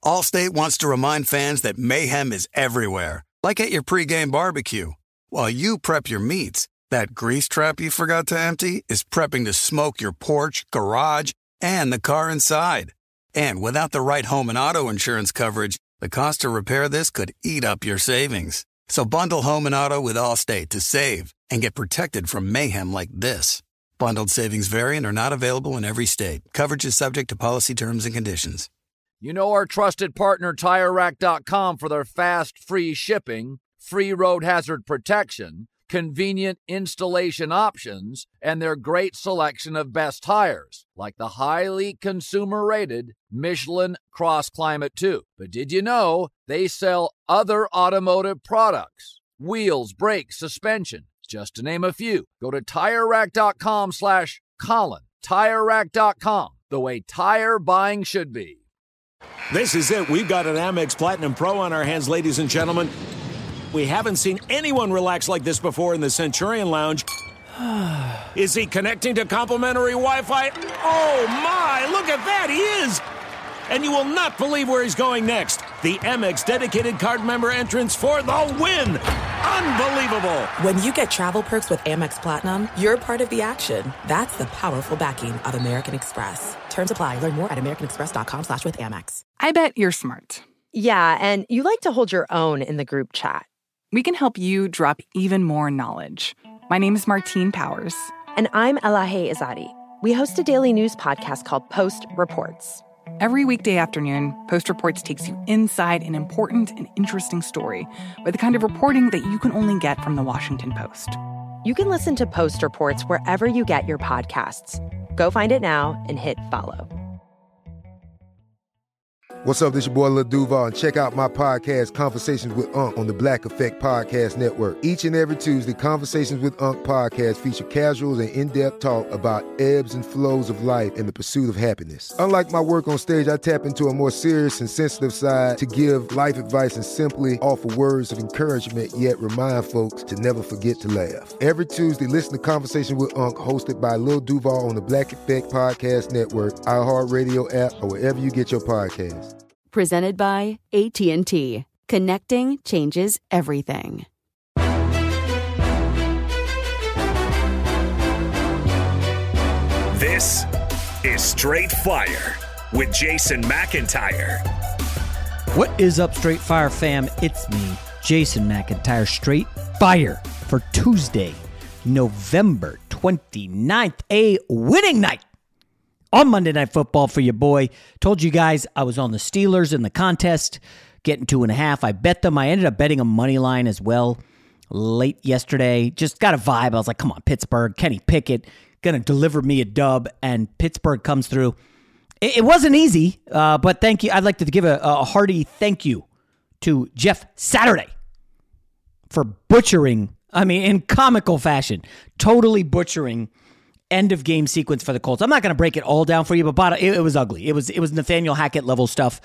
Allstate wants to remind fans that mayhem is everywhere, like at your pregame barbecue. While you prep your meats, that grease trap you forgot to empty is prepping to smoke your porch, garage, and the car inside. And without the right home and auto insurance coverage, the cost to repair this could eat up your savings. So bundle home and auto with Allstate to save and get protected from mayhem like this. Bundled savings vary and are not available in every state. Coverage is subject to policy terms and conditions. You know our trusted partner TireRack.com for their fast, free shipping, free road hazard protection, convenient installation options, and their great selection of best tires, like the highly consumer-rated Michelin Cross Climate 2. But did you know they sell other automotive products? Wheels, brakes, suspension, just to name a few. Go to TireRack.com/Colin. TireRack.com, the way tire buying should be. This is it. We've got an Amex Platinum Pro on our hands, ladies and gentlemen. We haven't seen anyone relax like this before in the Centurion Lounge. Is he connecting to complimentary Wi-Fi? Oh, my. Look at that. He is. And you will not believe where he's going next. The Amex dedicated card member entrance for the win. Unbelievable. When you get travel perks with Amex Platinum, you're part of the action. That's the powerful backing of American Express. Terms apply. Learn more at americanexpress.com/withAmex. I bet you're smart. Yeah, and you like to hold your own in the group chat. We can help you drop even more knowledge. My name is Martine Powers. And I'm Elahe Izadi. We host a daily news podcast called Post Reports. Every weekday afternoon, Post Reports takes you inside an important and interesting story with the kind of reporting that you can only get from the Washington Post. You can listen to Post Reports wherever you get your podcasts. Go find it now and hit follow. What's up, this your boy Lil Duval, and check out my podcast, Conversations with Unc, on the Black Effect Podcast Network. Each and every Tuesday, Conversations with Unc podcast feature casuals and in-depth talk about ebbs and flows of life and the pursuit of happiness. Unlike my work on stage, I tap into a more serious and sensitive side to give life advice and simply offer words of encouragement, yet remind folks to never forget to laugh. Every Tuesday, listen to Conversation with Unc, hosted by Lil Duval on the Black Effect Podcast Network, iHeartRadio app, or wherever you get your podcasts. Presented by AT&T. Connecting changes everything. This is Straight Fire with Jason McIntyre. What is up, Straight Fire fam? It's me, Jason McIntyre. Straight Fire for Tuesday, November 29th, a winning night on Monday Night Football for your boy. Told you guys I was on the Steelers in the contest, getting 2.5. I bet them. I ended up betting a money line as well late yesterday. Just got a vibe. I was like, come on, Pittsburgh, Kenny Pickett, going to deliver me a dub, and Pittsburgh comes through. It wasn't easy, but thank you. I'd like to give a hearty thank you to Jeff Saturday for butchering, in comical fashion, totally butchering end of game sequence for the Colts. I'm not going to break it all down for you, but it was ugly. It was Nathaniel Hackett level stuff.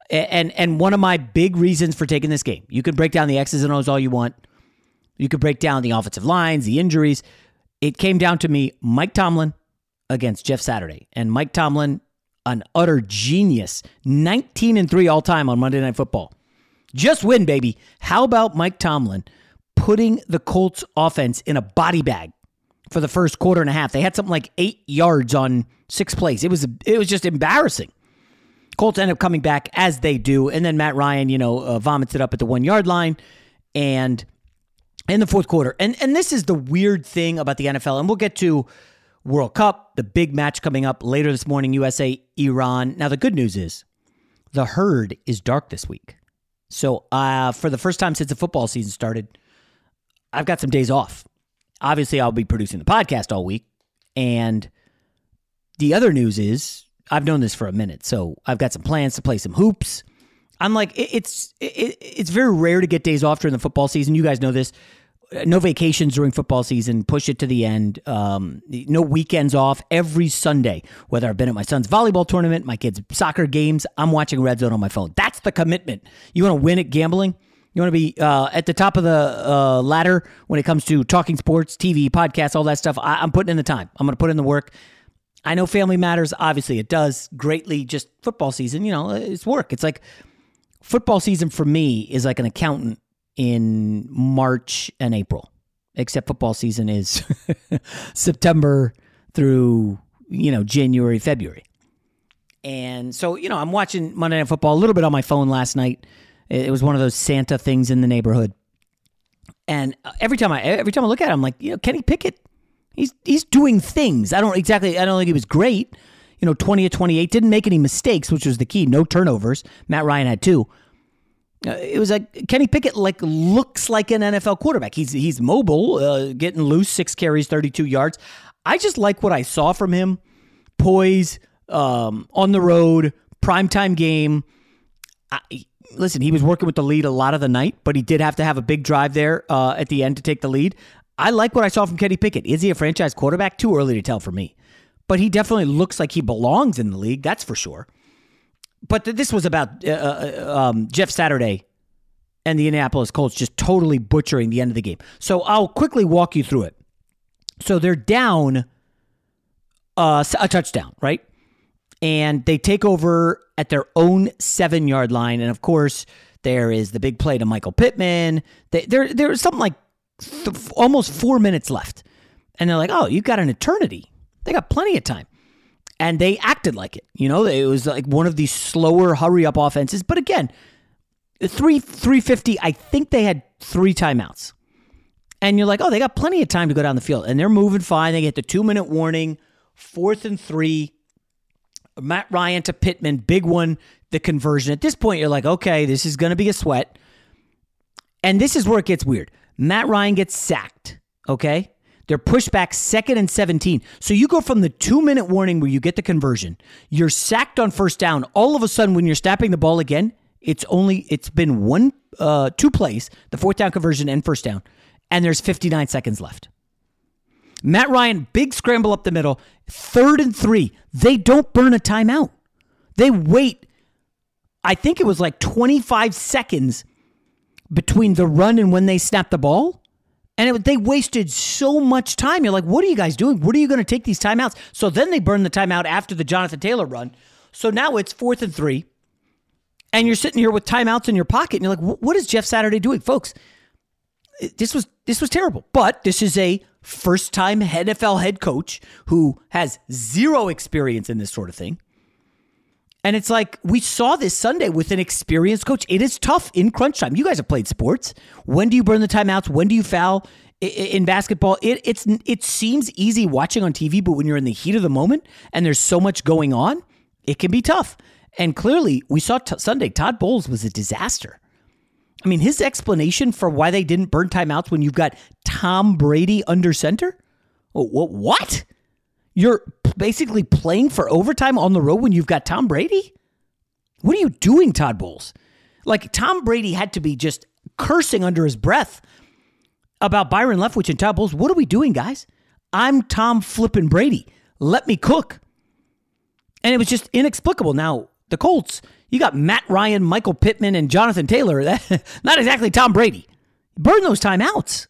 And one of my big reasons for taking this game, you can break down the X's and O's all you want. You could break down the offensive lines, the injuries. It came down to me, Mike Tomlin against Jeff Saturday. And Mike Tomlin, an utter genius, 19-3 all time on Monday Night Football. Just win, baby. How about Mike Tomlin putting the Colts offense in a body bag for the first quarter and a half? They had something like 8 yards on 6 plays. It was just embarrassing. Colts end up coming back as they do, and then Matt Ryan, vomits it up at the 1 yard line, and in the fourth quarter. And this is the weird thing about the NFL, and we'll get to World Cup, the big match coming up later this morning, USA, Iran. Now, the good news is the herd is dark this week. So for the first time since the football season started, I've got some days off. Obviously, I'll be producing the podcast all week. And the other news is, I've known this for a minute, so I've got some plans to play some hoops. I'm like, it's very rare to get days off during the football season. You guys know this. No vacations during football season. Push it to the end. No weekends off. Every Sunday, whether I've been at my son's volleyball tournament, my kids' soccer games, I'm watching Red Zone on my phone. That's the commitment. You want to win at gambling? You want to be at the top of the ladder when it comes to talking sports, TV, podcasts, all that stuff? I'm putting in the time. I'm going to put in the work. I know family matters. Obviously, it does greatly. Just football season, it's work. It's like football season for me is like an accountant in March and April, except football season is September through, January, February. And so, I'm watching Monday Night Football a little bit on my phone last night. It was one of those Santa things in the neighborhood. And every time I look at him, I'm like, Kenny Pickett, he's doing things. I don't think he was great. 20 of 28, didn't make any mistakes, which was the key. No turnovers. Matt Ryan had 2. It was like Kenny Pickett looks like an NFL quarterback. He's mobile, getting loose, 6 carries, 32 yards. I just like what I saw from him. Poise, on the road, primetime game. Listen, he was working with the lead a lot of the night, but he did have to have a big drive there at the end to take the lead. I like what I saw from Kenny Pickett. Is he a franchise quarterback? Too early to tell for me. But he definitely looks like he belongs in the league, that's for sure. But this was about Jeff Saturday and the Indianapolis Colts just totally butchering the end of the game. So I'll quickly walk you through it. So they're down a touchdown, right? And they take over at their own 7-yard line. And, of course, there is the big play to Michael Pittman. There was something like almost 4 minutes left. And they're like, oh, you've got an eternity. They got plenty of time. And they acted like it. It was like one of these slower hurry-up offenses. But, again, 350, I think they had 3 timeouts. And you're like, oh, they got plenty of time to go down the field. And they're moving fine. They get the 2-minute warning, 4th and 3. Matt Ryan to Pittman, big one, the conversion. At this point, you're like, okay, this is going to be a sweat. And this is where it gets weird. Matt Ryan gets sacked, okay? They're pushed back 2nd and 17. So you go from the 2-minute warning where you get the conversion. You're sacked on first down. All of a sudden, when you're snapping the ball again, it's been 2 plays, the 4th down conversion and first down, and there's 59 seconds left. Matt Ryan, big scramble up the middle, 3rd and 3. They don't burn a timeout. They wait, I think it was like 25 seconds between the run and when they snap the ball. And they wasted so much time. You're like, what are you guys doing? What are you going to take these timeouts? So then they burn the timeout after the Jonathan Taylor run. So now it's 4th and 3. And you're sitting here with timeouts in your pocket. And you're like, what is Jeff Saturday doing? Folks, this was terrible. But this is a first-time NFL head coach who has 0 experience in this sort of thing. And it's like, we saw this Sunday with an experienced coach. It is tough in crunch time. You guys have played sports. When do you burn the timeouts? When do you foul? In basketball, it seems easy watching on TV, but when you're in the heat of the moment and there's so much going on, it can be tough. And clearly, we saw Sunday, Todd Bowles was a disaster. I mean, his explanation for why they didn't burn timeouts when you've got Tom Brady under center? What? You're basically playing for overtime on the road when you've got Tom Brady? What are you doing, Todd Bowles? Like, Tom Brady had to be just cursing under his breath about Byron Leftwich and Todd Bowles. What are we doing, guys? I'm Tom flippin' Brady. Let me cook. And it was just inexplicable. Now, the Colts, you got Matt Ryan, Michael Pittman, and Jonathan Taylor. Not exactly Tom Brady. Burn those timeouts.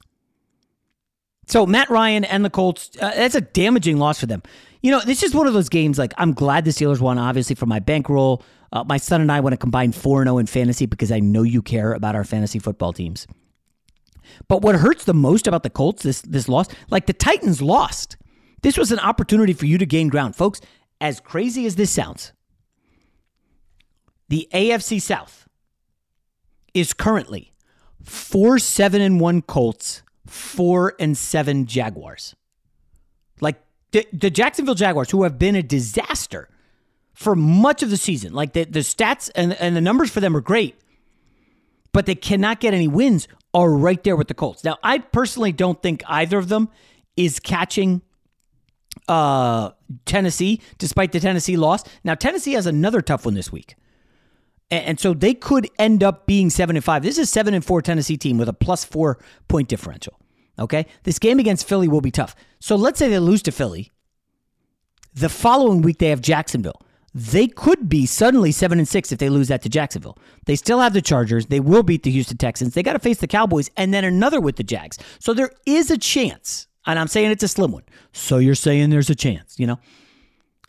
So Matt Ryan and the Colts, that's a damaging loss for them. This is one of those games, like, I'm glad the Steelers won, obviously, for my bankroll. My son and I want to combine 4-0 in fantasy because I know you care about our fantasy football teams. But what hurts the most about the Colts, this loss, like the Titans lost. This was an opportunity for you to gain ground. Folks, as crazy as this sounds, the AFC South is currently 4-7-1 Colts, 4-7 Jaguars. Like the Jacksonville Jaguars, who have been a disaster for much of the season. Like the stats and the numbers for them are great, but they cannot get any wins, are right there with the Colts. Now, I personally don't think either of them is catching Tennessee, despite the Tennessee loss. Now, Tennessee has another tough one this week. And so they could end up being 7-5. This is a 7-4 Tennessee team with a +4 point differential. Okay? This game against Philly will be tough. So let's say they lose to Philly. The following week they have Jacksonville. They could be suddenly 7-6 if they lose that to Jacksonville. They still have the Chargers. They will beat the Houston Texans. They got to face the Cowboys and then another with the Jags. So there is a chance, and I'm saying it's a slim one. So you're saying there's a chance,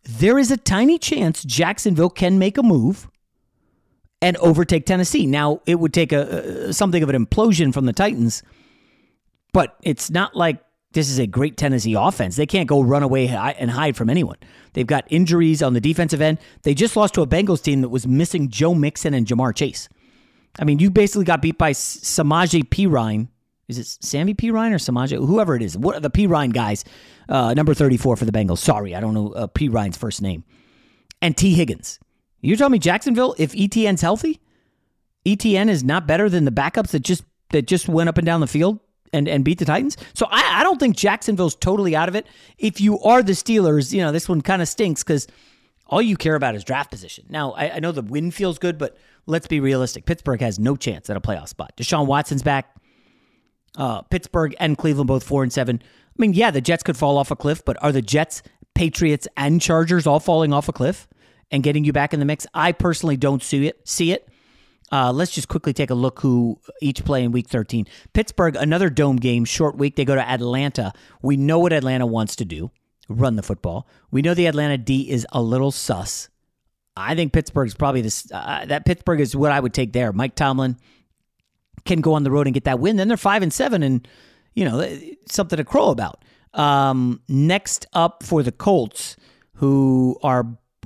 there is a tiny chance Jacksonville can make a move and overtake Tennessee. Now, it would take something of an implosion from the Titans, but it's not like this is a great Tennessee offense. They can't go run away and hide from anyone. They've got injuries on the defensive end. They just lost to a Bengals team that was missing Joe Mixon and Jamar Chase. I mean, you basically got beat by Samaje Perine. Is it Sammy Perine or Samaje? Whoever it is. What are the Perine guys? Number 34 for the Bengals. Sorry, I don't know Perine's first name. And T. Higgins. You're telling me Jacksonville, if ETN's healthy, ETN is not better than the backups that just went up and down the field and beat the Titans? So I don't think Jacksonville's totally out of it. If you are the Steelers, this one kind of stinks because all you care about is draft position. Now, I know the win feels good, but let's be realistic. Pittsburgh has no chance at a playoff spot. Deshaun Watson's back. Pittsburgh and Cleveland both 4-7. I mean, yeah, the Jets could fall off a cliff, but are the Jets, Patriots, and Chargers all falling off a cliff and getting you back in the mix? I personally don't see it. Let's just quickly take a look who each play in Week 13. Pittsburgh, another dome game, short week. They go to Atlanta. We know what Atlanta wants to do, run the football. We know the Atlanta D is a little sus. I think Pittsburgh's probably that Pittsburgh is what I would take there. Mike Tomlin can go on the road and get that win. Then they're 5-7 and, something to crow about. Next up for the Colts, who are,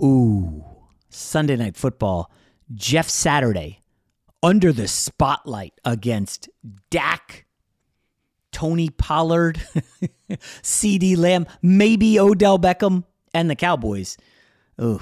Sunday Night Football, Jeff Saturday, under the spotlight against Dak, Tony Pollard, CeeDee Lamb, maybe Odell Beckham, and the Cowboys. I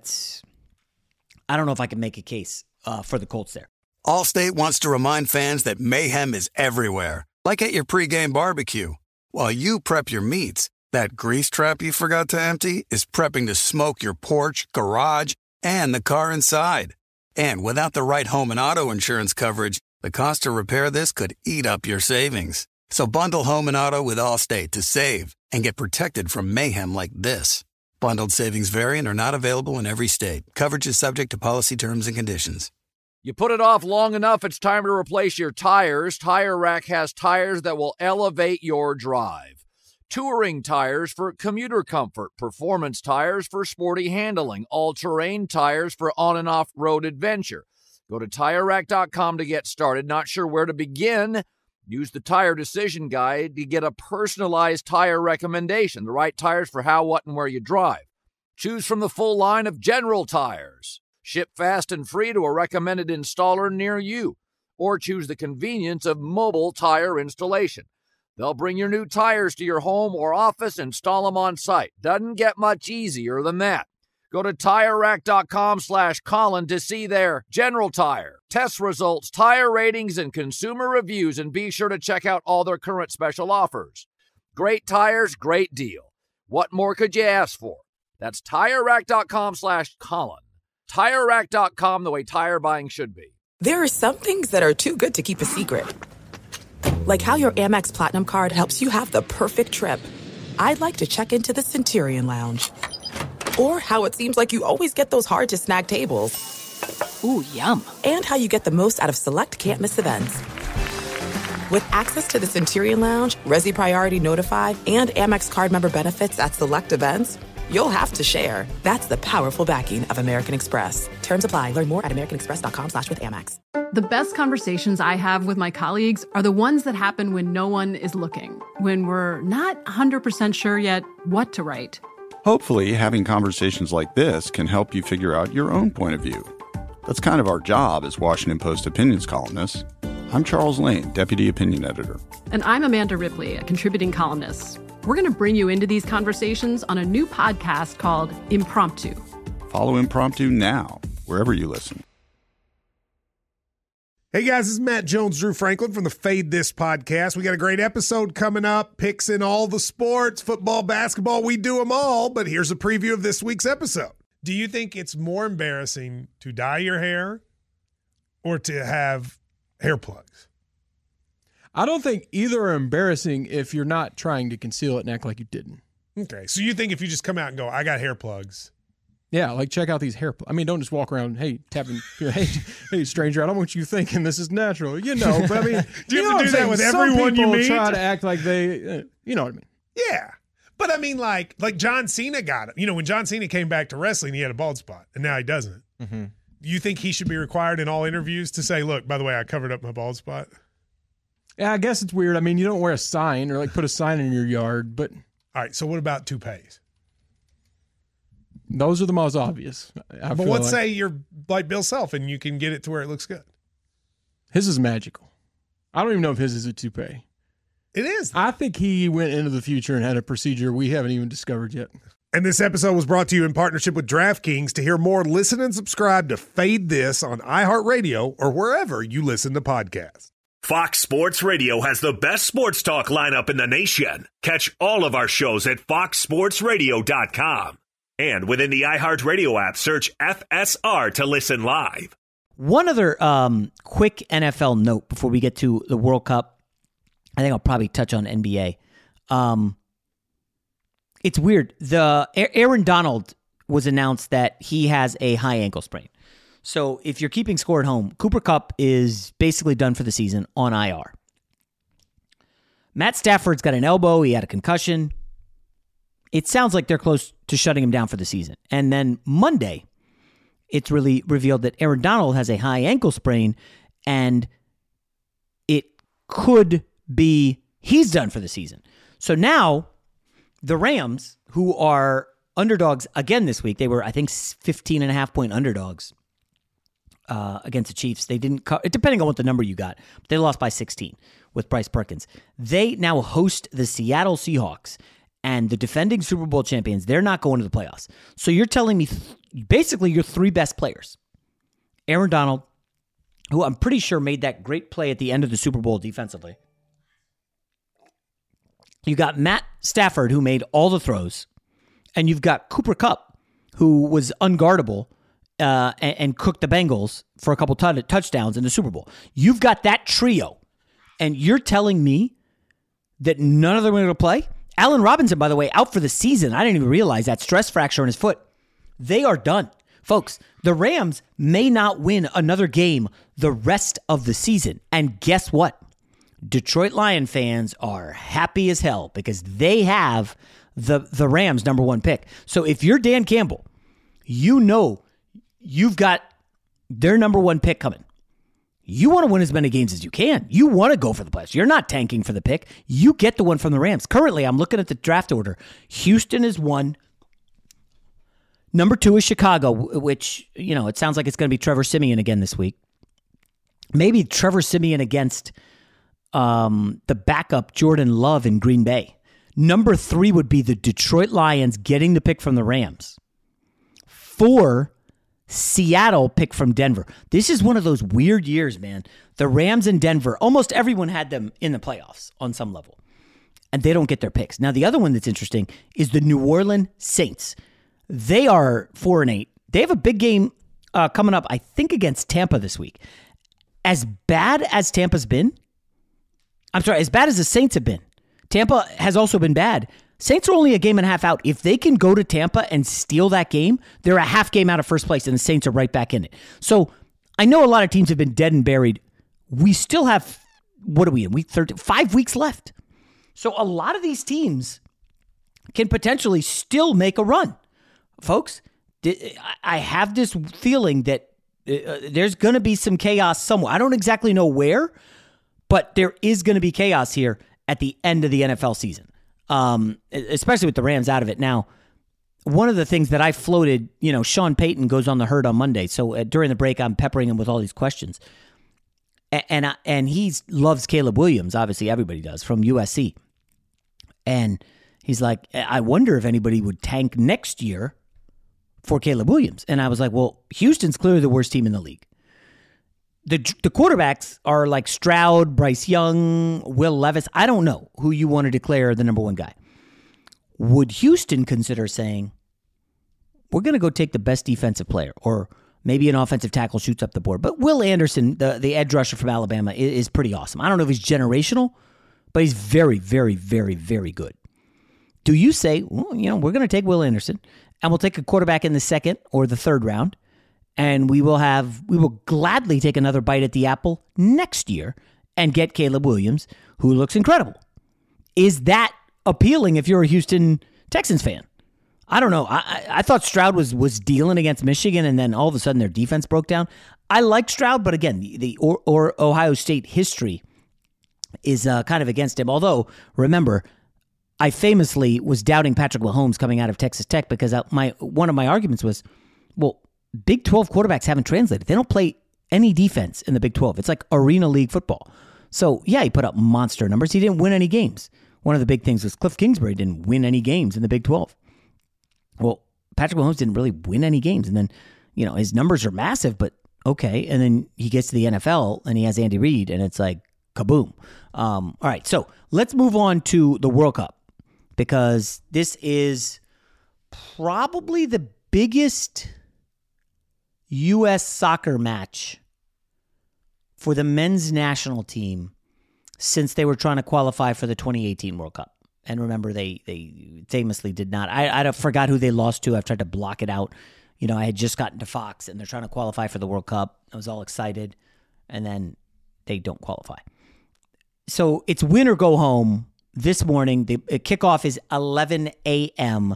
don't know if I can make a case for the Colts there. Allstate wants to remind fans that mayhem is everywhere, like at your pregame barbecue. While you prep your meats, that grease trap you forgot to empty is prepping to smoke your porch, garage, and the car inside. And without the right home and auto insurance coverage, the cost to repair this could eat up your savings. So bundle home and auto with Allstate to save and get protected from mayhem like this. Bundled savings vary and are not available in every state. Coverage is subject to policy terms and conditions. You put it off long enough, it's time to replace your tires. Tire Rack has tires that will elevate your drive. Touring tires for commuter comfort, performance tires for sporty handling, all-terrain tires for on- and off-road adventure. Go to TireRack.com to get started. Not sure where to begin? Use the Tire Decision Guide to get a personalized tire recommendation, the right tires for how, what, and where you drive. Choose from the full line of General Tires. Ship fast and free to a recommended installer near you. Or choose the convenience of mobile tire installation. They'll bring your new tires to your home or office, install them on site. Doesn't get much easier than that. Go to TireRack.com/Colin to see their General Tire, test results, tire ratings, and consumer reviews, and be sure to check out all their current special offers. Great tires, great deal. What more could you ask for? That's TireRack.com/Colin. TireRack.com, the way tire buying should be. There are some things that are too good to keep a secret. Like how your Amex Platinum card helps you have the perfect trip. I'd like to check into the Centurion Lounge. Or how it seems like you always get those hard-to-snag tables. Ooh, yum. And how you get the most out of select can't-miss events. With access to the Centurion Lounge, Resi Priority Notify, and Amex card member benefits at select events, you'll have to share. That's the powerful backing of American Express. Terms apply. Learn more at americanexpress.com/withAmex. The best conversations I have with my colleagues are the ones that happen when no one is looking, when we're not 100% sure yet what to write. Hopefully, having conversations like this can help you figure out your own point of view. That's kind of our job as Washington Post opinions columnists. I'm Charles Lane, Deputy Opinion Editor. And I'm Amanda Ripley, a contributing columnist. We're going to bring you into these conversations on a new podcast called Impromptu. Follow Impromptu now, wherever you listen. Hey guys, this is Matt Jones, Drew Franklin from the Fade This podcast. We got a great episode coming up, picks in all the sports, football, basketball, we do them all, but here's a preview of this week's episode. Do you think it's more embarrassing to dye your hair or to have hair plugs? I don't think either are embarrassing if you're not trying to conceal it and act like you didn't. Okay, so you think if you just come out and go, I got hair plugs. Yeah, like check out these hair plugs. I mean, don't just walk around, tapping, hey, stranger, I don't want you thinking this is natural, but I mean. Do you have to do that with everyone you meet? Some people try to act like they, you know what I mean. Yeah, But I mean, like John Cena got it. You know, when John Cena came back to wrestling, he had a bald spot, and now he doesn't. Mm-hmm. You think he should be required in all interviews to say, look, by the way, I covered up my bald spot? Yeah, I guess it's weird. I mean, you don't wear a sign or like put a sign in your yard, but. All right, so what about toupees? Those are the most obvious. But let's say you're like Bill Self and you can get it to where it looks good. His is magical. I don't even know if his is a toupee. It is. I think he went into the future and had a procedure we haven't even discovered yet. And this episode was brought to you in partnership with DraftKings. To hear more, listen and subscribe to Fade This on iHeartRadio or wherever you listen to podcasts. Fox Sports Radio has the best sports talk lineup in the nation. Catch all of our shows at foxsportsradio.com. And within the iHeartRadio app, search FSR to listen live. One other quick NFL note before we get to the World Cup. I think I'll probably touch on NBA. It's weird. Aaron Donald was announced that he has a high ankle sprain. So if you're keeping score at home, Cooper Kupp is basically done for the season on IR. Matt Stafford's got an elbow. He had a concussion. It sounds like they're close to shutting him down for the season. And then Monday, it's really revealed that Aaron Donald has a high ankle sprain, and it could be he's done for the season. So now the Rams, who are underdogs again this week, they were, I think, 15.5-point underdogs against the Chiefs. They didn't, depending on what the number you got, but they lost by 16 with Bryce Perkins. They now host the Seattle Seahawks, and the defending Super Bowl champions. They're not going to the playoffs. So you're telling me basically your three best players, Aaron Donald, who I'm pretty sure made that great play at the end of the Super Bowl defensively. You got Matt Stafford, who made all the throws, and you've got Cooper Kupp, who was unguardable and cooked the Bengals for a couple touchdowns in the Super Bowl. You've got that trio, and you're telling me that none of them are going to play? Allen Robinson, by the way, out for the season. I didn't even realize that stress fracture in his foot. They are done. Folks, the Rams may not win another game the rest of the season. And guess what? Detroit Lion fans are happy as hell because they have the Rams' number one pick. So if you're Dan Campbell, you know you've got their number one pick coming. You want to win as many games as you can. You want to go for the playoffs. You're not tanking for the pick. You get the one from the Rams. Currently, I'm looking at the draft order. Houston is 1. Number 2 is Chicago, which, you know, it sounds like it's going to be Trevor Siemian again this week. Maybe Trevor Siemian against the backup Jordan Love in Green Bay. Number 3 would be the Detroit Lions getting the pick from the Rams. 4, Seattle pick from Denver. This is one of those weird years, man. The Rams and Denver, almost everyone had them in the playoffs on some level, and they don't get their picks. Now, the other one that's interesting is the New Orleans Saints. They are 4-8. They have a big game coming up, I think, against Tampa this week. As bad as Tampa's been, as bad as the Saints have been, Tampa has also been bad. Saints are only a game and a half out. If they can go to Tampa and steal that game, they're a half game out of first place, and the Saints are right back in it. So I know a lot of teams have been dead and buried. We still have, what are we in, week 13? 5 weeks left. So a lot of these teams can potentially still make a run. Folks, I have this feeling that there's going to be some chaos somewhere. I don't exactly know where, but there is going to be chaos here at the end of the NFL season. Especially with the Rams out of it. Now, one of the things that I floated, you know, Sean Payton goes on the Herd on Monday. So during the break, I'm peppering him with all these questions. And he loves Caleb Williams. Obviously, everybody does, from USC. And he's like, I wonder if anybody would tank next year for Caleb Williams. And I was like, well, Houston's clearly the worst team in the league. The quarterbacks are like Stroud, Bryce Young, Will Levis. I don't know who you want to declare the number one guy. Would Houston consider saying, we're going to go take the best defensive player, or maybe an offensive tackle shoots up the board? But Will Anderson, the edge rusher from Alabama, is pretty awesome. I don't know if he's generational, but he's very, very, very, very good. Do you say, well, you know, we're going to take Will Anderson, and we'll take a quarterback in the second or the third round, and we will gladly take another bite at the apple next year and get Caleb Williams, who looks incredible? Is that appealing if you're a Houston Texans fan. I don't know. I thought Stroud was dealing against Michigan, and then all of a sudden their defense broke down. I like Stroud, but again, the Ohio State history is kind of against him. Although, remember, I famously was doubting Patrick Mahomes coming out of Texas Tech because one of my arguments was, well, Big 12 quarterbacks haven't translated. They don't play any defense in the Big 12. It's like Arena League football. So, yeah, he put up monster numbers. He didn't win any games. One of the big things was Cliff Kingsbury didn't win any games in the Big 12. Well, Patrick Mahomes didn't really win any games. And then, his numbers are massive, but okay. And then he gets to the NFL and he has Andy Reid, and it's like kaboom. All right, so let's move on to the World Cup because this is probably the biggest U.S. soccer match for the men's national team since they were trying to qualify for the 2018 World Cup. And remember, they famously did not. I forgot who they lost to. I've tried to block it out. I had just gotten to Fox, and they're trying to qualify for the World Cup. I was all excited, and then they don't qualify. So it's win or go home this morning. The kickoff is 11 a.m.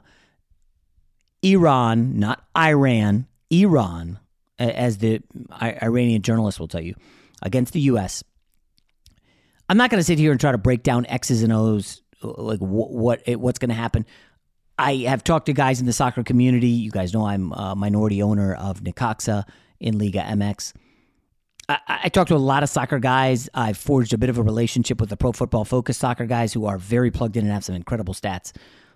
Iran, not Iran, Iran, as the Iranian journalist will tell you, against the U.S. I'm not going to sit here and try to break down X's and O's, like what's going to happen. I have talked to guys in the soccer community. You guys know I'm a minority owner of Necaxa in Liga MX. I talked to a lot of soccer guys. I've forged a bit of a relationship with the Pro Football Focus soccer guys who are very plugged in and have some incredible stats.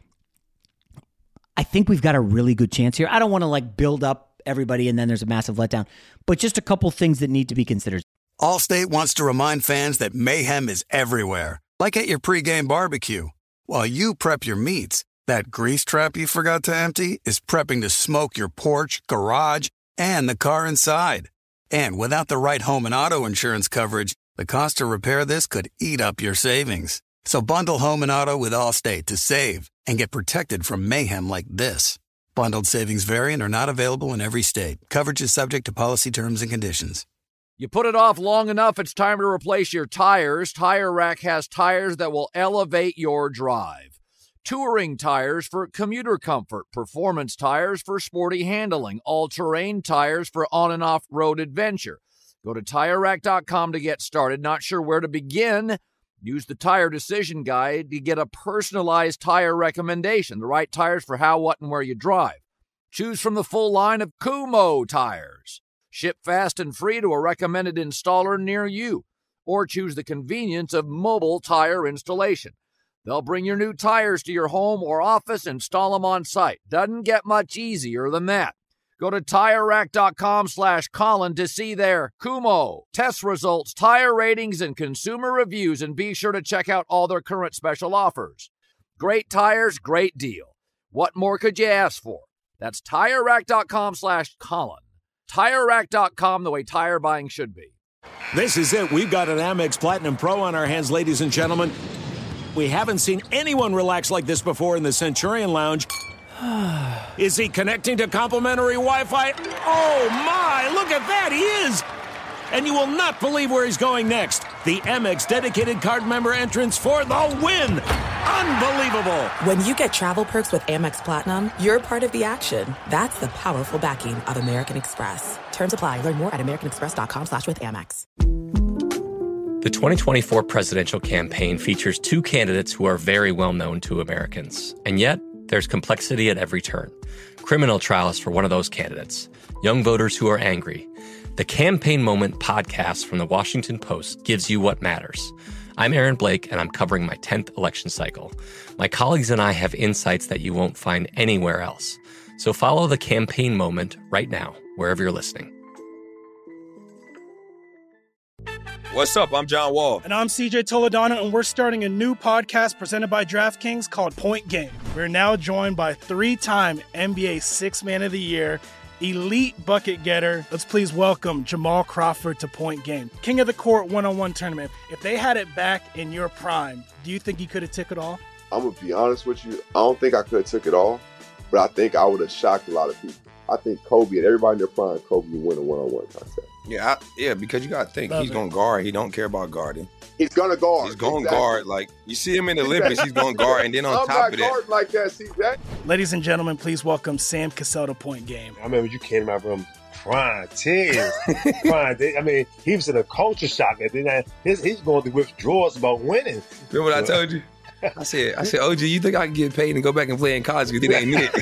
I think we've got a really good chance here. I don't want to build up everybody and then there's a massive letdown, but just a couple things that need to be considered. Allstate wants to remind fans that mayhem is everywhere, like at your pregame barbecue. While you prep your meats, that grease trap you forgot to empty is prepping to smoke your porch, garage, and the car inside. And without the right home and auto insurance coverage, the cost to repair this could eat up your savings. So bundle home and auto with Allstate to save and get protected from mayhem like this. Bundled savings variant are not available in every state. Coverage is subject to policy terms and conditions. You put it off long enough, it's time to replace your tires. Tire Rack has tires that will elevate your drive. Touring tires for commuter comfort, performance tires for sporty handling, all-terrain tires for on- and off-road adventure. Go to TireRack.com to get started. Not sure where to begin? Use the Tire Decision Guide to get a personalized tire recommendation, the right tires for how, what, and where you drive. Choose from the full line of Kumho tires. Ship fast and free to a recommended installer near you. Or choose the convenience of mobile tire installation. They'll bring your new tires to your home or office, install them on site. Doesn't get much easier than that. Go to TireRack.com/Colin to see their Kumho test results, tire ratings, and consumer reviews, and be sure to check out all their current special offers. Great tires, great deal. What more could you ask for? That's TireRack.com/Colin. TireRack.com, the way tire buying should be. This is it. We've got an Amex Platinum Pro on our hands, ladies and gentlemen. We haven't seen anyone relax like this before in the Centurion Lounge. Is he connecting to complimentary Wi-Fi? Oh, my! Look at that! He is! And you will not believe where he's going next. The Amex dedicated card member entrance for the win! Unbelievable! When you get travel perks with Amex Platinum, you're part of the action. That's the powerful backing of American Express. Terms apply. Learn more at americanexpress.com/withAmex. The 2024 presidential campaign features two candidates who are very well known to Americans. And yet, there's complexity at every turn. Criminal trials for one of those candidates. Young voters who are angry. The Campaign Moment podcast from the Washington Post gives you what matters. I'm Aaron Blake, and I'm covering my 10th election cycle. My colleagues and I have insights that you won't find anywhere else. So follow The Campaign Moment right now, wherever you're listening. What's up? I'm John Wall. And I'm CJ Toledano, and we're starting a new podcast presented by DraftKings called Point Game. We're now joined by three-time NBA Sixth Man of the Year, elite bucket getter. Let's please welcome Jamal Crawford to Point Game. King of the Court one-on-one tournament. If they had it back in your prime, do you think you could have took it all? I'm going to be honest with you. I don't think I could have took it all, but I think I would have shocked a lot of people. I think Kobe and everybody in their prime, Kobe would win a one-on-one contest. Yeah, because you got to think. He's going to guard. He don't care about guarding. He's going to guard. He's going to guard. Like, you see him in the Olympics, he's going to guard. And then on top of that. I'm not guarding like that, CJ. Ladies and gentlemen, please welcome Sam Cassell to Point Game. I remember you came to my room crying, tears. Crying. I mean, he was in a culture shock. And then he's going through withdrawals about winning. Remember what I told you? I said, OG, you think I can get paid and go back and play in college because it ain't it?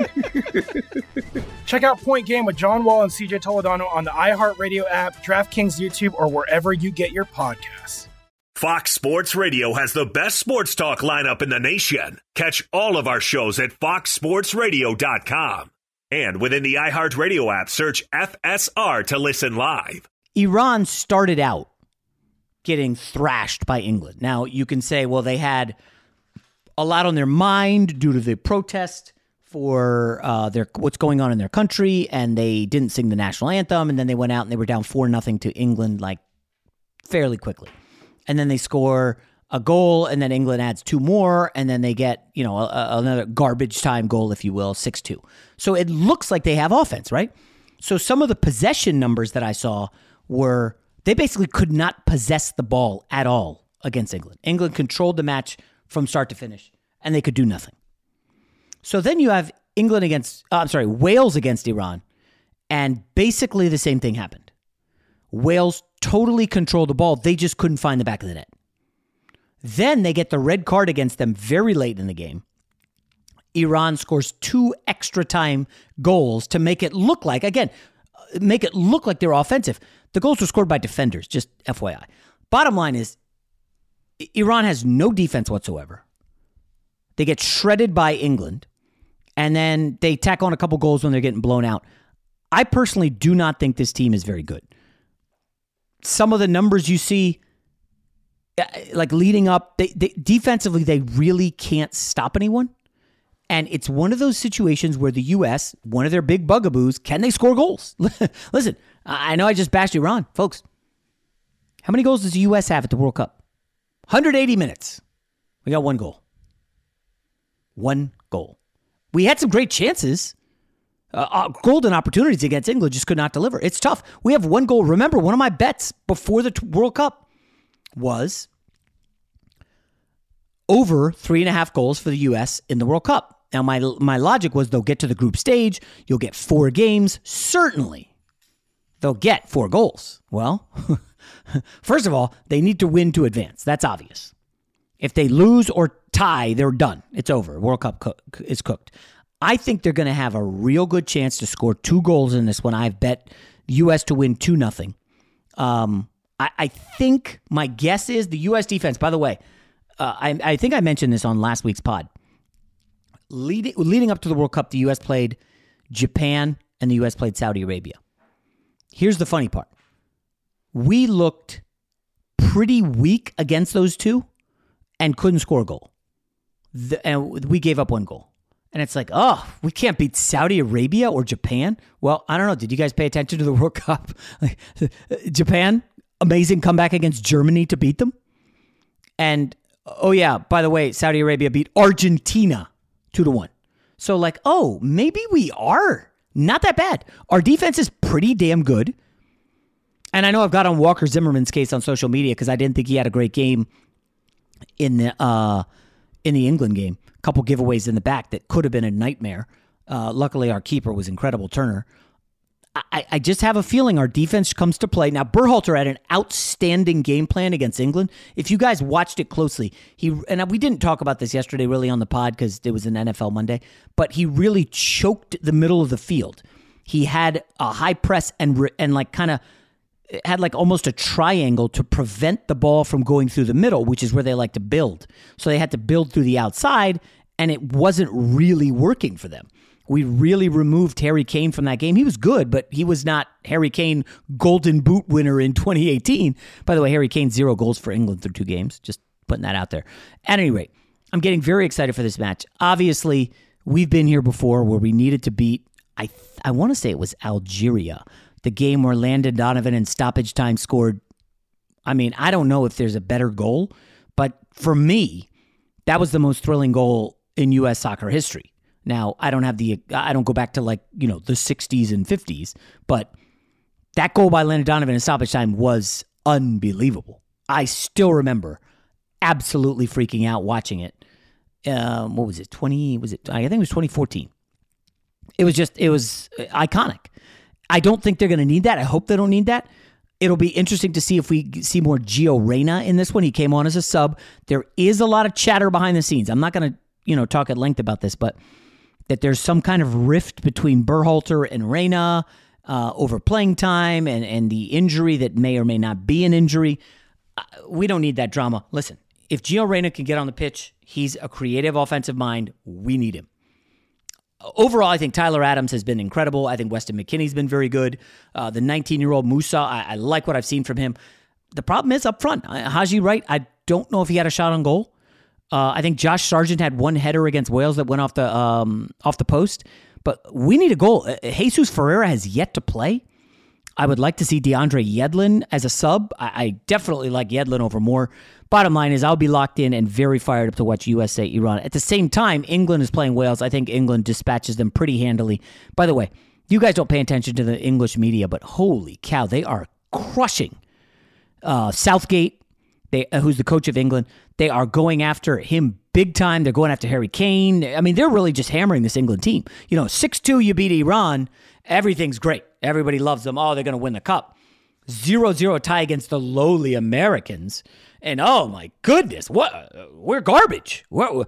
Check out Point Game with John Wall and CJ Toledano on the iHeartRadio app, DraftKings YouTube, or wherever you get your podcasts. Fox Sports Radio has the best sports talk lineup in the nation. Catch all of our shows at foxsportsradio.com. And within the iHeartRadio app, search FSR to listen live. Iran started out getting thrashed by England. Now, you can say, well, they had a lot on their mind due to the protest for what's going on in their country, and they didn't sing the national anthem, and then they went out and they were down 4-0 to England like fairly quickly. And then they score a goal, and then England adds 2 more, and then they get, another garbage time goal, if you will, 6-2. So it looks like they have offense, right? So some of the possession numbers that I saw were they basically could not possess the ball at all against England. England controlled the match from start to finish, and they could do nothing. So then you have Wales against Iran, and basically the same thing happened. Wales totally controlled the ball. They just couldn't find the back of the net. Then they get the red card against them very late in the game. Iran scores 2 extra time goals to make it look like they're offensive. The goals were scored by defenders, just FYI. Bottom line is, Iran has no defense whatsoever. They get shredded by England, and then they tack on a couple goals when they're getting blown out. I personally do not think this team is very good. Some of the numbers you see, like leading up, they defensively, they really can't stop anyone. And it's one of those situations where the U.S., one of their big bugaboos, can they score goals? Listen, I know I just bashed Iran. Folks, how many goals does the U.S. have at the World Cup? 180 minutes. We got 1 goal. 1 goal. We had some great chances. Golden opportunities against England, just could not deliver. It's tough. We have 1 goal. Remember, one of my bets before the World Cup was over 3.5 goals for the U.S. in the World Cup. Now, my logic was they'll get to the group stage. You'll get 4 games. Certainly, they'll get 4 goals. Well, first of all, they need to win to advance. That's obvious. If they lose or tie, they're done. It's over. World Cup is cooked. I think they're going to have a real good chance to score 2 goals in this one. I've bet the U.S. to win 2-0. I think my guess is the U.S. defense, by the way, I think I mentioned this on last week's pod. Leading up to the World Cup, the U.S. played Japan and the U.S. played Saudi Arabia. Here's the funny part. We looked pretty weak against those two and couldn't score a goal. And we gave up 1 goal. And it's like, we can't beat Saudi Arabia or Japan? Well, I don't know. Did you guys pay attention to the World Cup? Japan, amazing comeback against Germany to beat them. And, by the way, Saudi Arabia beat Argentina 2-1. So maybe we are not that bad. Our defense is pretty damn good. And I know I've got on Walker Zimmerman's case on social media because I didn't think he had a great game in the England game. A couple giveaways in the back that could have been a nightmare. Luckily, our keeper was incredible, Turner. I just have a feeling our defense comes to play. Now, Berhalter had an outstanding game plan against England. If you guys watched it closely, we didn't talk about this yesterday really on the pod because it was an NFL Monday, but he really choked the middle of the field. He had a high press and kind of had almost a triangle to prevent the ball from going through the middle, which is where they like to build. So they had to build through the outside, and it wasn't really working for them. We really removed Harry Kane from that game. He was good, but he was not Harry Kane Golden Boot winner in 2018. By the way, Harry Kane 0 goals for England through 2 games. Just putting that out there. At any rate, I'm getting very excited for this match. Obviously, we've been here before where we needed to beat, I want to say it was Algeria, the game where Landon Donovan in stoppage time scored. I mean, I don't know if there's a better goal, but for me, that was the most thrilling goal in U.S. soccer history. Now, I don't go back to the 60s and 50s, but That goal by Landon Donovan in stoppage time was unbelievable. I still remember absolutely freaking out watching it. What was it? I think it was 2014. It was iconic. I don't think they're going to need that. I hope they don't need that. It'll be interesting to see if we see more Gio Reyna in this one. He came on as a sub. There is a lot of chatter behind the scenes. I'm not going to, talk at length about this, but that there's some kind of rift between Berhalter and Reyna over playing time and the injury that may or may not be an injury. We don't need that drama. Listen, if Gio Reyna can get on the pitch, he's a creative offensive mind. We need him. Overall, I think Tyler Adams has been incredible. I think Weston McKennie's been very good. The 19-year-old Musa, I like what I've seen from him. The problem is up front. Haji Wright, I don't know if he had a shot on goal. I think Josh Sargent had one header against Wales that went off the post. But we need a goal. Jesus Ferreira has yet to play. I would like to see DeAndre Yedlin as a sub. I definitely like Yedlin over Moore. Bottom line is I'll be locked in and very fired up to watch USA-Iran. At the same time, England is playing Wales. I think England dispatches them pretty handily. By the way, you guys don't pay attention to the English media, but holy cow, they are crushing Southgate, who's the coach of England. They are going after him big time. They're going after Harry Kane. I mean, they're really just hammering this England team. 6-2, you beat Iran. Everything's great. Everybody loves them. Oh, they're going to win the cup. 0-0 tie against the lowly Americans. And oh my goodness, we're garbage.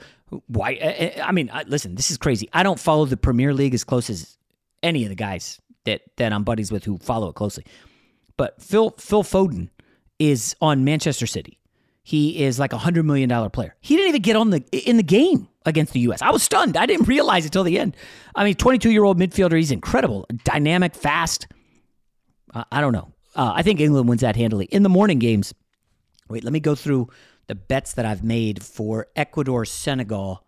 Why? I mean, listen, this is crazy. I don't follow the Premier League as close as any of the guys that I'm buddies with who follow it closely. But Phil Foden is on Manchester City. He is like $100 million player. He didn't even get in the game against the U.S. I was stunned. I didn't realize it till the end. I mean, 22-year-old midfielder. He's incredible, dynamic, fast. I don't know. I think England wins that handily. In the morning games, wait, let me go through the bets that I've made for Ecuador-Senegal.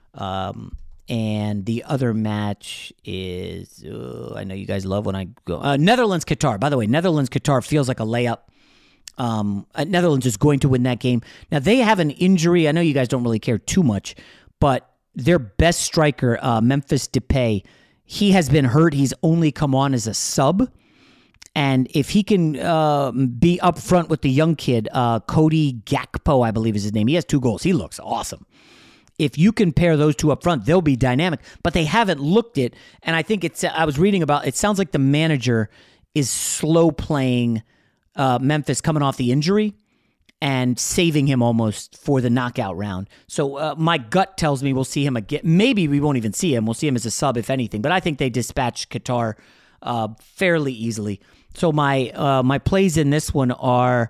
And the other match is, I know you guys love when I go, Netherlands-Qatar. By the way, Netherlands-Qatar feels like a layup. Netherlands is going to win that game. Now, they have an injury. I know you guys don't really care too much, but their best striker, Memphis Depay, he has been hurt. He's only come on as a sub. And if he can be up front with the young kid, Cody Gakpo, I believe is his name. He has 2 goals. He looks awesome. If you can pair those two up front, they'll be dynamic. But they haven't looked it. And I think I was reading about, it sounds like the manager is slow playing Memphis coming off the injury and saving him almost for the knockout round. So my gut tells me we'll see him again. Maybe we won't even see him. We'll see him as a sub, if anything. But I think they dispatch Qatar fairly easily. So my plays in this one are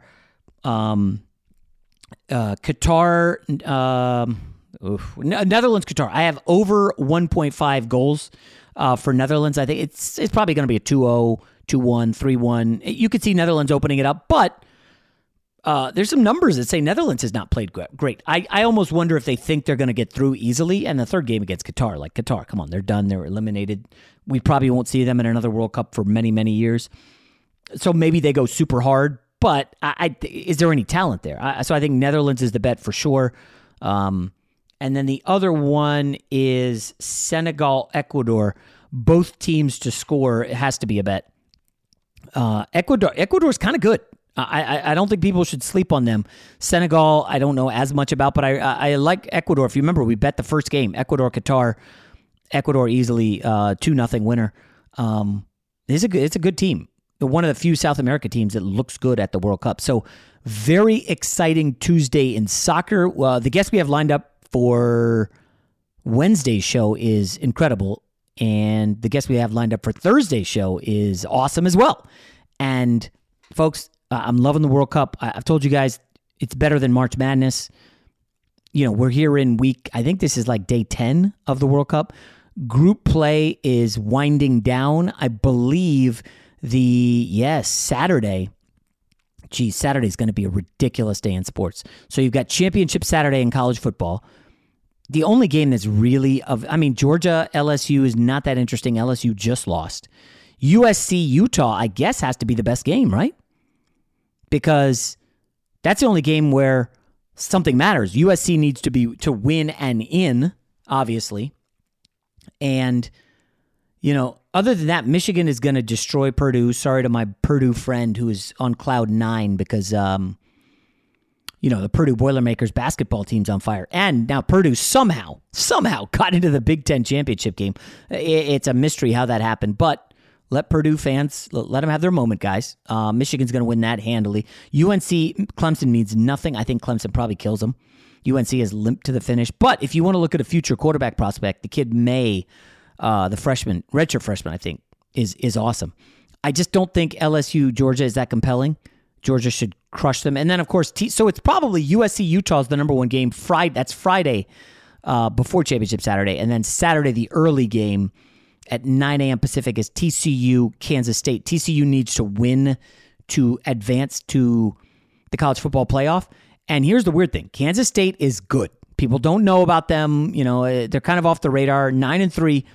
Qatar, Netherlands, Qatar. I have over 1.5 goals for Netherlands. I think it's probably going to be a 2-0. 2-1, 3-1. You could see Netherlands opening it up, but there's some numbers that say Netherlands has not played great. I almost wonder if they think they're going to get through easily. And the third game against Qatar, like Qatar, come on, they're done. They're eliminated. We probably won't see them in another World Cup for many, many years. So maybe they go super hard, but is there any talent there? So I think Netherlands is the bet for sure. And then the other one is Senegal, Ecuador. Both teams to score, it has to be a bet. Ecuador is kind of good. I don't think people should sleep on them. Senegal, I don't know as much about, but I like Ecuador. If you remember, we bet the first game, Ecuador-Qatar. Ecuador easily 2-0 winner. It's a good team. One of the few South America teams that looks good at the World Cup. So very exciting Tuesday in soccer. The guest we have lined up for Wednesday's show is incredible. And the guest we have lined up for Thursday's show is awesome as well. And folks, I'm loving the World Cup. I've told you guys it's better than March Madness. We're here in I think this is like day 10 of the World Cup. Group play is winding down. I believe Saturday. Geez, Saturday is going to be a ridiculous day in sports. So you've got Championship Saturday in college football. The only game that's really Georgia, LSU is not that interesting. LSU just lost. USC, Utah, I guess has to be the best game, right? Because that's the only game where something matters. USC needs to win and in, obviously. And, other than that, Michigan is going to destroy Purdue. Sorry to my Purdue friend who is on cloud 9 because, the Purdue Boilermakers basketball team's on fire. And now Purdue somehow got into the Big Ten championship game. It's a mystery how that happened, but let Purdue fans, let them have their moment, guys. Michigan's going to win that handily. UNC, Clemson means nothing. I think Clemson probably kills them. UNC has limped to the finish. But if you want to look at a future quarterback prospect, the kid May, the freshman, redshirt freshman, I think, is awesome. I just don't think LSU, Georgia is that compelling. Georgia should crush them. And then, of course, so it's probably USC, Utah's the number one game. That's Friday before Championship Saturday. And then Saturday, the early game at 9 a.m. Pacific is TCU, Kansas State. TCU needs to win to advance to the college football playoff. And here's the weird thing. Kansas State is good. People don't know about them. They're kind of off the radar. 9-3.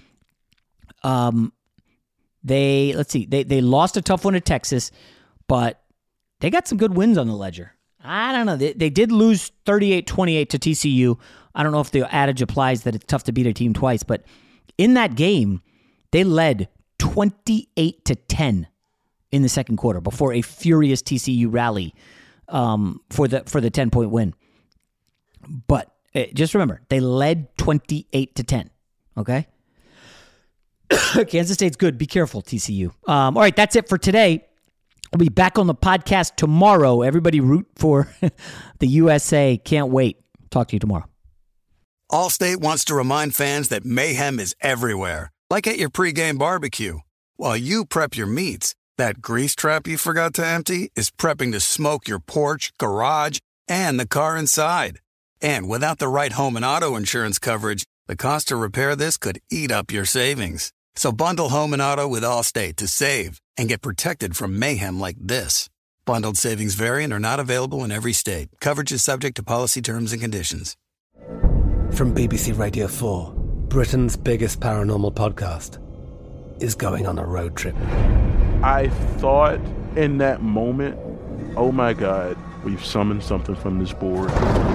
They lost a tough one to Texas, but they got some good wins on the ledger. I don't know. They did lose 38-28 to TCU. I don't know if the adage applies that it's tough to beat a team twice, but in that game, they led 28-10 in the second quarter before a furious TCU rally for the 10-point win. But just remember, they led 28-10. Okay. Kansas State's good. Be careful, TCU. All right, that's it for today. We'll be back on the podcast tomorrow. Everybody root for the USA. Can't wait. Talk to you tomorrow. Allstate wants to remind fans that mayhem is everywhere, like at your pregame barbecue. While you prep your meats, that grease trap you forgot to empty is prepping to smoke your porch, garage, and the car inside. And without the right home and auto insurance coverage, the cost to repair this could eat up your savings. So bundle home and auto with Allstate to save and get protected from mayhem like this. Bundled savings vary and are not available in every state. Coverage is subject to policy terms and conditions. From BBC Radio 4, Britain's biggest paranormal podcast is going on a road trip. I thought in that moment, oh my God, we've summoned something from this board.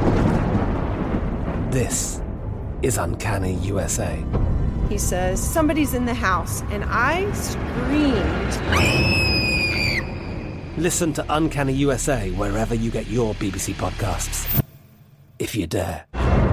This is Uncanny USA. He says, somebody's in the house, and I screamed. Listen to Uncanny USA wherever you get your BBC podcasts, if you dare.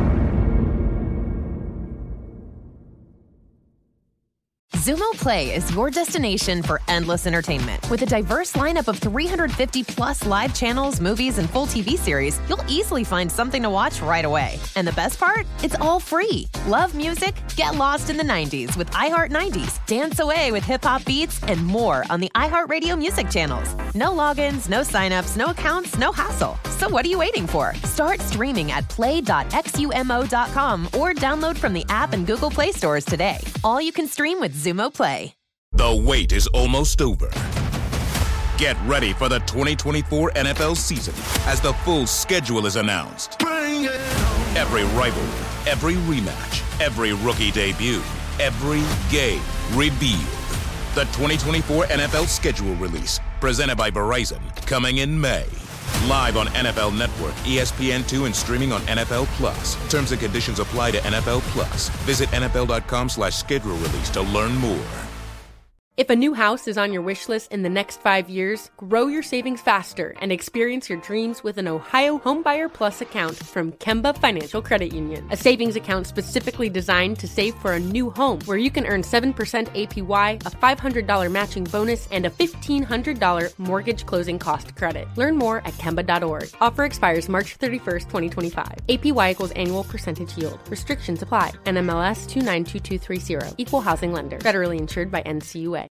Xumo Play is your destination for endless entertainment. With a diverse lineup of 350-plus live channels, movies, and full TV series, you'll easily find something to watch right away. And the best part? It's all free. Love music? Get lost in the 90s with iHeart 90s, dance away with hip-hop beats, and more on the iHeartRadio music channels. No logins, no signups, no accounts, no hassle. So what are you waiting for? Start streaming at play.xumo.com or download from the app and Google Play stores today. All you can stream with Xumo Play. The wait is almost over. Get ready for the 2024 NFL season as the full schedule is announced. Every rivalry, every rematch, every rookie debut, every game revealed. The 2024 NFL schedule release, presented by Verizon, coming in May. Live on NFL Network, ESPN2, and streaming on NFL Plus. Terms and conditions apply to NFL Plus. Visit NFL.com/schedule release to learn more. If a new house is on your wish list in the next 5 years, grow your savings faster and experience your dreams with an Ohio Homebuyer Plus account from Kemba Financial Credit Union. A savings account specifically designed to save for a new home, where you can earn 7% APY, a $500 matching bonus, and a $1,500 mortgage closing cost credit. Learn more at Kemba.org. Offer expires March 31st, 2025. APY equals annual percentage yield. Restrictions apply. NMLS 292230. Equal housing lender. Federally insured by NCUA.